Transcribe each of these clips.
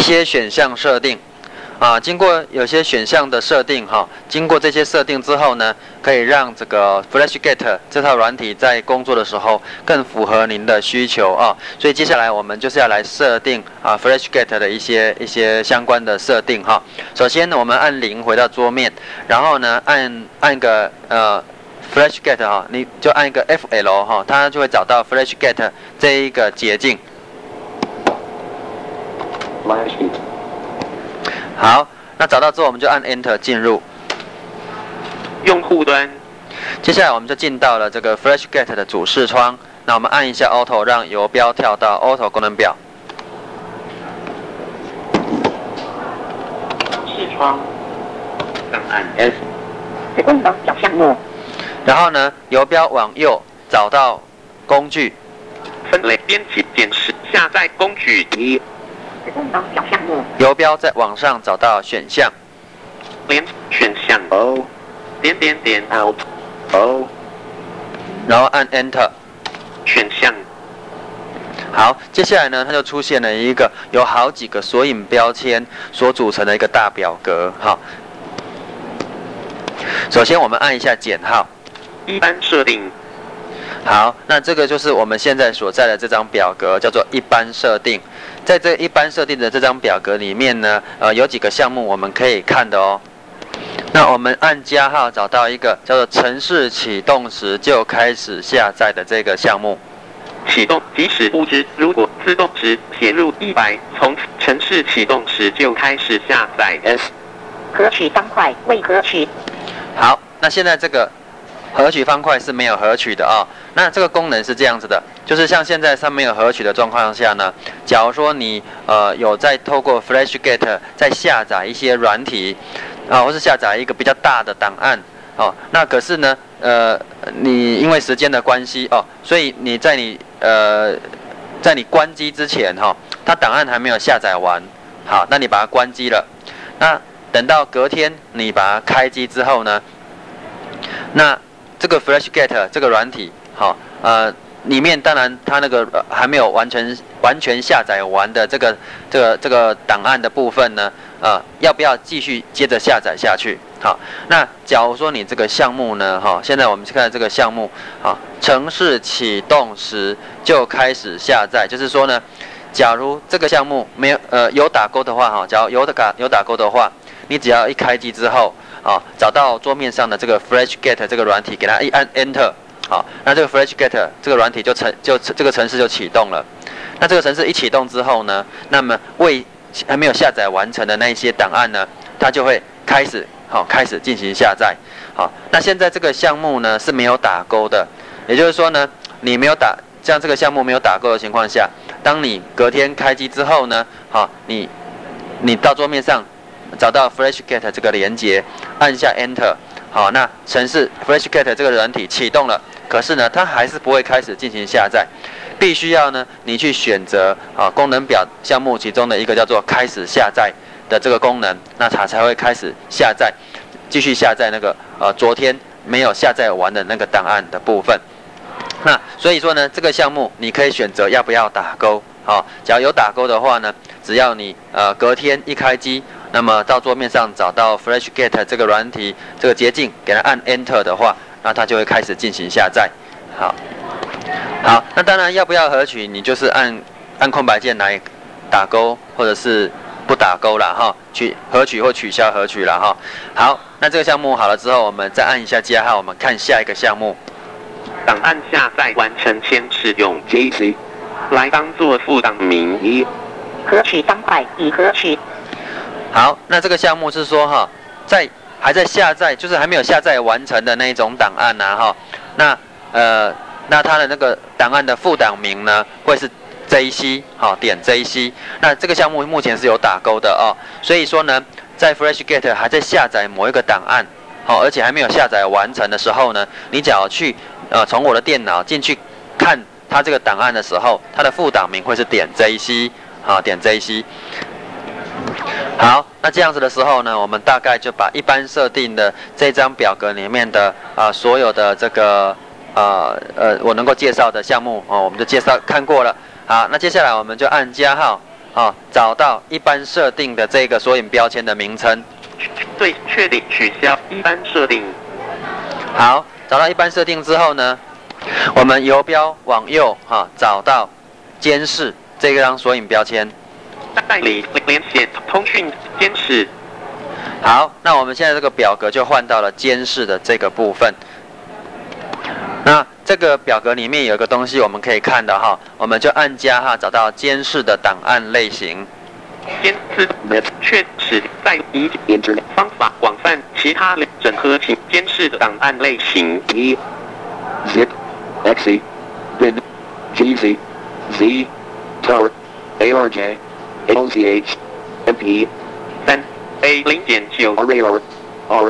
些选项设定。经过有些选项的设定经过这些设定之后呢，可以让这个 FlashGate 这套软体在工作的时候更符合您的需求所以接下来我们就是要来设定FlashGate 的一些相关的设定首先呢，我们按0回到桌面，然后呢按个FlashGate 你就按一个 FL 它就会找到 FlashGate 这一个捷径。好，那找到之后我们就按 Enter 进入用户端。 接下来我们就进到了这个 FlashGate 的主视窗，那我们按一下 Auto 让游标跳到 Auto 功能表。 视窗，档案 S， 功能表项目。 然后呢，游标往右找到工具， 分类编辑检视下载工具1。 功能表项目。 游标再往上找到选项， 连选项 O， 点点点 Out O， 然后按 Enter 选项。 好，接下来呢，它就出现了一个有好几个索引标签所组成的一个大表格。首先我们按一下减号， 一般设定。 好，那这个就是我们现在所在的这张表格，叫做一般设定。在这一般设定的这张表格里面呢，有几个项目我们可以看的哦。那我们按加号找到一个叫做程式启动时就开始下载的这个项目。 启动即使不知，如果自动值写入100，从程式启动时就开始下载 S。 合取方块未合取。 好，那现在这个合取方块是没有合取的那这个功能是这样子的，就是像现在它没有合取的状况下呢，假如说你有在透过 FlashGate 在下载一些软体或是下载一个比较大的档案那可是呢你因为时间的关系所以你在你关机之前它档案还没有下载完，好，那你把它关机了，那等到隔天你把它开机之后呢，那这个 FlashGate 这个软体里面当然它那个还没有完全下载完的这个档案的部分呢要不要继续接着下载下去？好，那假如说你这个项目呢现在我们看这个项目程式启动时就开始下载，就是说呢，假如这个项目没有有打勾的话假如有打勾的话，你只要一开机之后找到桌面上的这个 FlashGate 这个软体，给它一按 Enter， 好，那这个 FlashGate 这个软体就这个程式就启动了。那这个程式一启动之后呢，那么还没有下载完成的那一些档案呢，它就会开始进行下载。好，那现在这个项目呢是没有打勾的，也就是说呢，你没有像这个项目没有打勾的情况下，当你隔天开机之后呢，你到桌面上找到 FlashGate 这个连接，按下 Enter， 好，那程式 FlashGate 这个软体启动了，可是呢，它还是不会开始进行下载，必须要呢，你去选择功能表项目其中的一个叫做开始下载的这个功能，那它才会开始下载，继续下载那个昨天没有下载完的那个档案的部分。那所以说呢，这个项目你可以选择要不要打勾。假如有打勾的话呢，只要你隔天一开机，那么到桌面上找到 FlashGate 这个软体这个捷径，给它按 Enter 的话，那它就会开始进行下载。好，那当然要不要合取，你就是按空白键来打勾，或者是不打勾啦合取或取消合取啦好，那这个项目好了之后，我们再按一下加号，我们看下一个项目。 档案下载完成前，使用 JC 来当做副档名1。 合取方块已合取。 好，那这个项目是说还在下载，就是还没有下载完成的那一种档案那它的那个档案的副档名呢，会是 JC 点 JC。那这个项目目前是有打勾的所以说呢，在 FlashGate 还在下载某一个档案而且还没有下载完成的时候呢，你只要去从我的电脑进去看它这个档案的时候，它的副档名会是点 JC 点 JC。好，那这样子的时候呢，我们大概就把一般设定的这张表格里面的所有的这个我能够介绍的项目我们就看过了。好，那接下来我们就按加号找到一般设定的这个索引标签的名称。 对，确定取消一般设定。 好，找到一般设定之后呢，我们游标往右找到监视这张索引标签。 代理连线通讯监视。 好，那我们现在这个表格就换到了监视的这个部分。那这个表格里面有一个东西我们可以看到我们就按加找到监视的档案类型。 监视确实在以 Internet 方法广泛其他整合型监视的档案类型。 Zip, Exe, Bin, GZ, Z, Tar, ARJ, ALZH, MP, 3A 0.9 RAR, R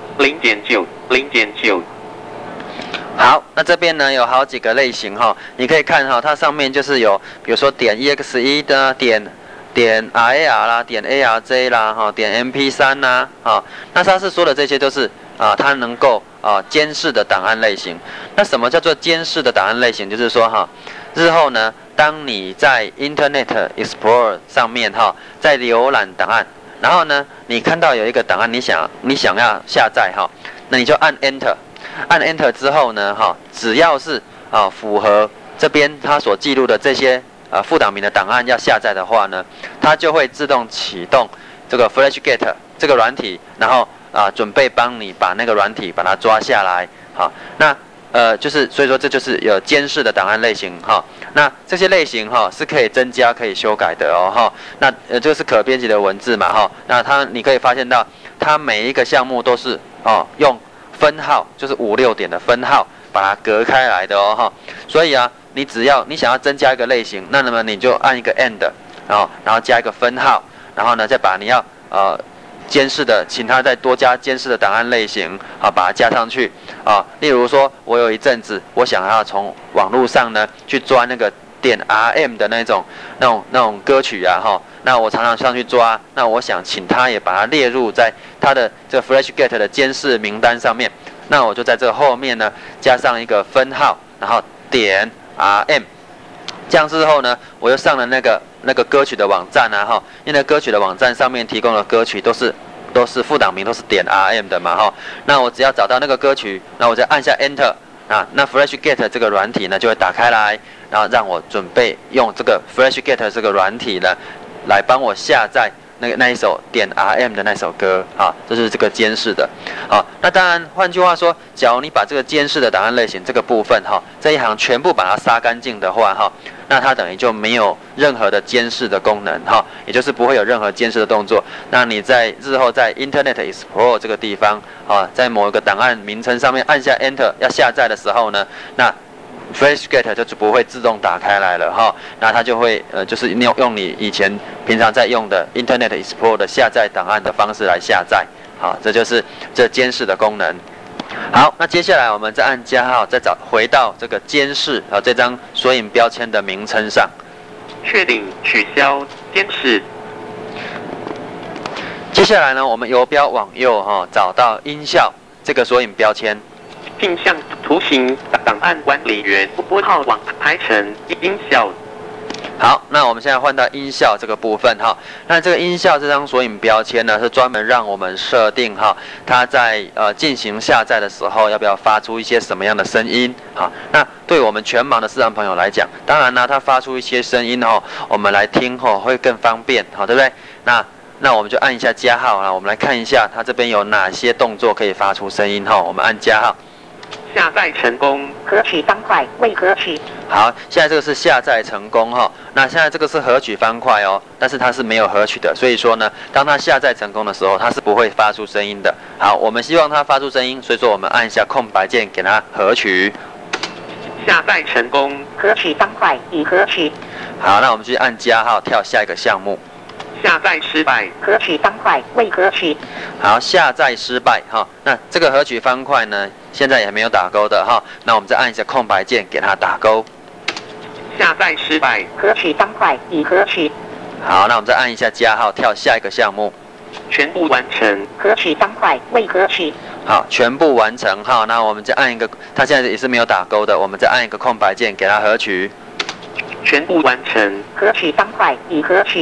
0.9 好，那这边呢有好几个类型你可以看它上面就是有，比如说点 EXE 的点 RAR 啦，点 ARJ 啦，点 MP3 啦，那它是说的这些都是它能够监视的档案类型。那什么叫做监视的档案类型？就是说日后呢，当你在 Internet Explorer 上面在浏览档案，然后呢，你看到有一个档案你想要下载那你就按 Enter。按 Enter 之后呢，只要是符合这边它所记录的这些副档名的档案要下载的话呢，它就会自动启动这个 FlashGate 这个软体，然后准备帮你把那个软体把它抓下来。那就是所以说这就是有监视的档案类型那这些类型是可以增加可以修改的那这个是可编辑的文字嘛那你可以发现到它每一个项目都是用分号，就是5、6点的分号把它隔开来的所以你只要你想要增加一个类型，那么你就按一个 end， 然后加一个分号，然后呢再把你要监视的，请他再多加监视的档案类型把它加上去例如说我有一阵子我想要从网络上呢去抓那个点 RM 的那种歌曲那我常常上去抓，那我想请他也把它列入在他的这个 FlashGate 的监视名单上面，那我就在这后面呢加上一个分号，然后点 RM， 这样之后呢，我又上了那个歌曲的网站因为歌曲的网站上面提供的歌曲都是副档名都是点 RM 的嘛那我只要找到那个歌曲，那我再按下 Enter， 那 FlashGate 这个软体呢就会打开来，然后让我准备用这个 FlashGate 这个软体呢来帮我下载那一首点 RM 的那首歌这是这个监视的那当然换句话说，假如你把这个监视的档案类型这个部分这一行全部把它杀干净的话那它等于就没有任何的监视的功能也就是不会有任何监视的动作。那你在日后在 Internet Explorer 这个地方在某一个档案名称上面按下 Enter 要下载的时候呢，那 FlashGate 就不会自动打开来了那它就会就是用你以前平常在用的 Internet Explorer 的下载档案的方式来下载这就是这监视的功能。好，那接下来我们再按加号，再回到这个监视这张索引标签的名称上， 确定取消监视。 接下来呢，我们游标往右找到音效这个索引标签。 镜像图形档案管理员拨号网排成音效。 好，那我们现在换到音效这个部分那这个音效这张索引标签呢，是专门让我们设定它在进行下载的时候要不要发出一些什么样的声音那对我们全盲的视障朋友来讲，当然呢它发出一些声音我们来听会更方便对不对？那我们就按一下加号我们来看一下它这边有哪些动作可以发出声音我们按加号。 下载成功。 合取方块未合取。 好，现在这个是下载成功那现在这个是合取方块但是它是没有合取的，所以说呢，当它下载成功的时候，它是不会发出声音的。好，我们希望它发出声音，所以说我们按一下空白键给它合取。 下载成功。 合取方块已合取。 好，那我们继续按加号跳下一个项目。 下载失败。 合取方块未合取。 好，下载失败那这个合取方块呢，现在也没有打勾的那我们再按一下空白键给它打勾。 下载失败。 合取方块已合取。 好，那我们再按一下加号跳下一个项目。 全部完成。 合取方块未合取。 好，全部完成那我们再按一个，它现在也是没有打勾的，我们再按一个空白键给它合取。 全部完成。 合取方块已合取。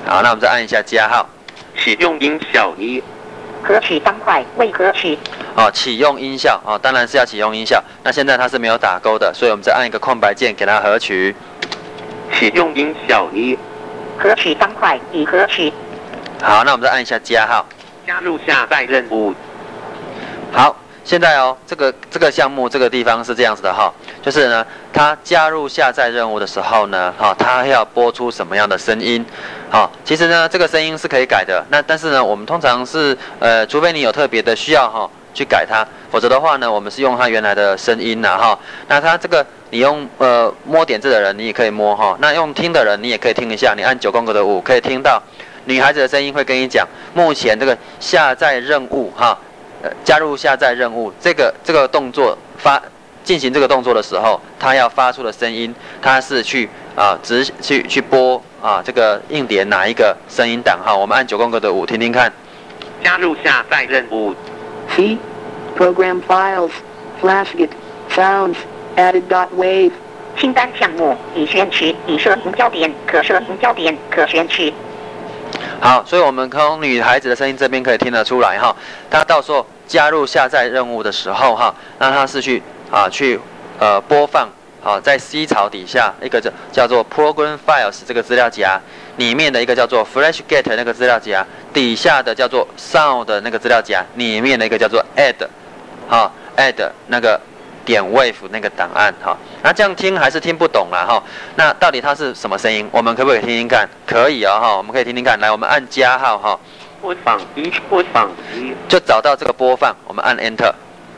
好，那我们再按一下加号。 启用音效 1, 合取方块未合取， 哦，启用音效哦，当然是要启用音效。那现在它是没有打勾的，所以我们再按一个空白键给它合取。 启用音效 1, 合取方块已合取， 好，那我们再按一下加号。 加入下载任务。 好，现在哦，这个项目这个地方是这样子的哈，就是呢，它加入下载任务的时候呢，它要播出什么样的声音？其实呢，这个声音是可以改的。但是呢，我们通常是除非你有特别的需要去改它，否则的话呢，我们是用它原来的声音那它这个你用摸点字的人，你也可以摸那用听的人，你也可以听一下。你按9宫格的5，可以听到女孩子的声音会跟你讲，目前这个下载任务加入下载任务这个动作进行这个动作的时候，它要发出的声音，它是去播这个硬碟哪一个声音档我们按9宫格的5听听看。 加入下载任务。 C. Program files. FlashGit. Sounds. Added.wave. 清单项目已选取，已设定焦点，可设定焦点，可选取。 好，所以我们从女孩子的声音这边可以听得出来她到时候加入下载任务的时候那她是去播放在 C 槽底下一个叫做 Program Files 这个资料夹里面的一个叫做 FlashGet 那个资料夹底下的叫做 Sound 的那个资料夹里面的一个叫做 Add 那个.wave 那个档案那这样听还是听不懂啦那到底它是什么声音？我们可不可以听听看？可以我们可以听听看。来，我们按加号播放1，播放1， 就找到这个播放，我们按 Enter。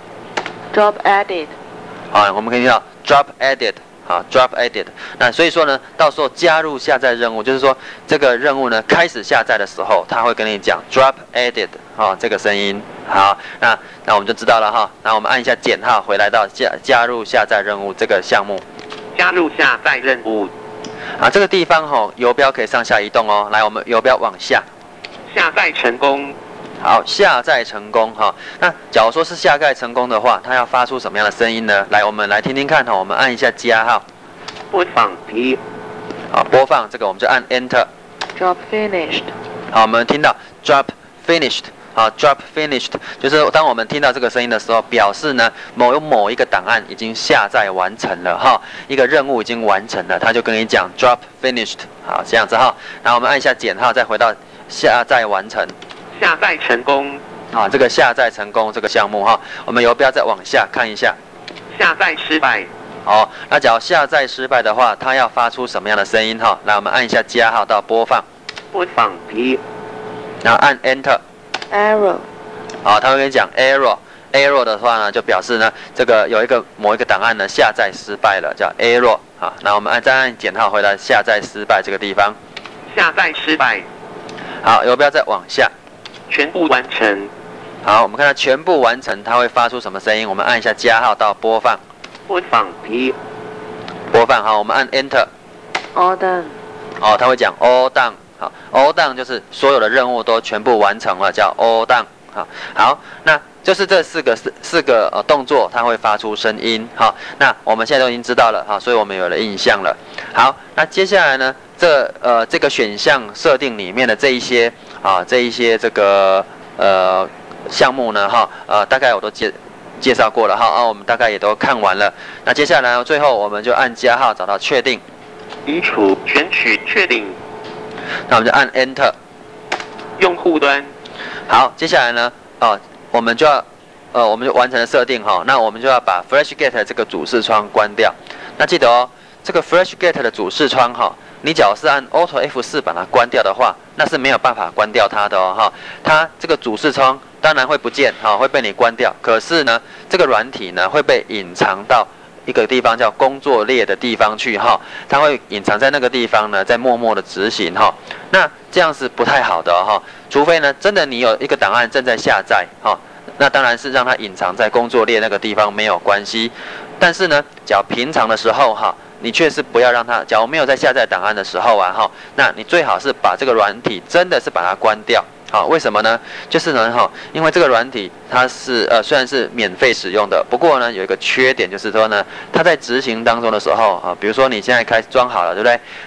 Drop added. 我们可以听到 Drop added。Drop added。那所以说呢，到时候加入下载任务，就是说这个任务呢开始下载的时候，它会跟你讲 Drop added 这个声音。好，那我们就知道了那我们按一下减号，回来到加入下载任务这个项目。 加入下载任务。 这个地方游标可以上下移动来，我们游标往下。 下载成功。 好，下载成功那假如说是下载成功的话，它要发出什么样的声音呢？来，我们来听听看我们按一下加号。 播放1。 播放这个我们就按 Enter。 Drop finished. 我们听到 Drop finished。Drop finished 就是当我们听到这个声音的时候，表示呢某一个档案已经下载完成了一个任务已经完成了，它就跟你讲 Drop finished。好，这样子然后我们按一下减号，再回到下载完成。 下载成功。 这个下载成功这个项目我们游标再往下看一下。 下载失败。 那假如下载失败的话，它要发出什么样的声音来，我们按一下加号到播放。 播放1。 然后按 Enter。 Error. 它会跟你讲 error 的话呢，就表示呢这个有某一个档案呢下载失败了，叫 error。那我们再按减号回来下载失败这个地方。 下载失败。 好，游标再往下。 全部完成。 好，我们看到全部完成，它会发出什么声音？我们按一下加号到播放。 播放1。 播放我们按 Enter。 All done. 它会讲 all done。all done 就是所有的任务都全部完成了，叫 all done。好，那就是这四个动作，它会发出声音。那我们现在都已经知道了所以我们有了印象了。好，那接下来呢，这个选项设定里面的这一些这个项目呢大概我都介绍过了我们大概也都看完了。那接下来最后我们就按加号找到确定。 移除选取确定。 那我们就按 Enter。 用户端。 好，接下来呢我们就完成了设定那我们就要把 FlashGet 这个主视窗关掉。那记得这个 FlashGet 的主视窗你只要是按 Alt F4 把它关掉的话，那是没有办法关掉它的它这个主视窗当然会不见会被你关掉，可是呢这个软体呢会被隐藏到一个地方叫工作列的地方去它会隐藏在那个地方呢，在默默的执行那这样是不太好的除非呢真的你有一个档案正在下载那当然是让它隐藏在工作列那个地方没有关系。但是呢假如平常的时候你确实不要让它，假如没有在下载档案的时候那你最好是把这个软体真的是把它关掉。为什么呢？就是呢因为这个软体它是虽然是免费使用的，不过呢有一个缺点，就是说呢它在执行当中的时候比如说你现在开始装好了，对不对？那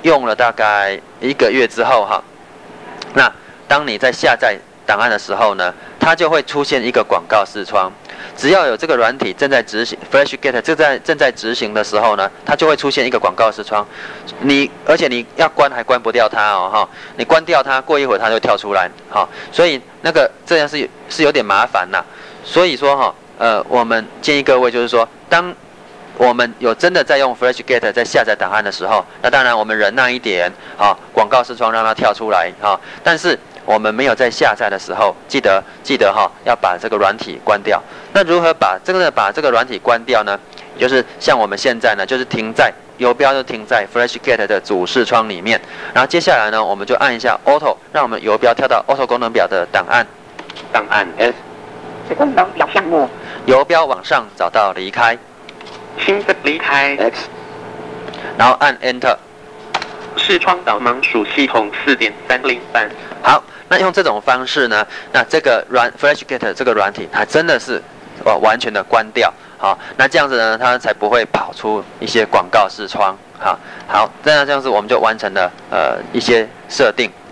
用了大概1个月之后哈，那当你在下载档案的时候呢，它就会出现一个广告视窗。只要有这个软体正在执行 FlashGate 正在执行的时候呢，它就会出现一个广告视窗。而且你要关还关不掉它哦哈，你关掉它，过一会儿它就跳出来哈。所以这样是有点麻烦呐。所以说哈，我们建议各位就是说，当我们有真的在用 FlashGate 在下载档案的时候，那当然我们忍耐一点啊，广告视窗让它跳出来哈。但是我们没有在下载的时候，记得哈，要把这个软体关掉。那如何把这个软体关掉呢？就是像我们现在呢，就是游标就停在 FlashGate 的主视窗里面。然后接下来呢，我们就按一下 Auto， 让我们游标跳到 Auto 功能表的档案。 档案 S。 功能表项目。 游标往上找到离开。 新的离开 X。 然后按 Enter。 视窗导盲鼠系统4.303。 好，那用这种方式呢，那这个FlashGate 这个软体，它真的是完全的关掉。好，那这样子呢，它才不会跑出一些广告视窗。好，这样子我们就完成了一些设定。